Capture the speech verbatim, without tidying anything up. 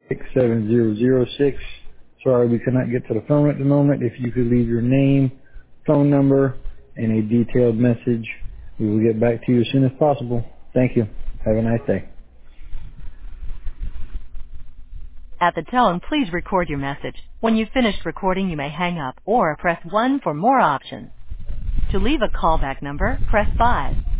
six seven zero zero six. Sorry we could not get to the phone at the moment. If you could leave your name, phone number, and a detailed message, we will get back to you as soon as possible. Thank you. Have a nice day. At the tone, please record your message. When you've finished recording, you may hang up or press one for more options. To leave a callback number, press five.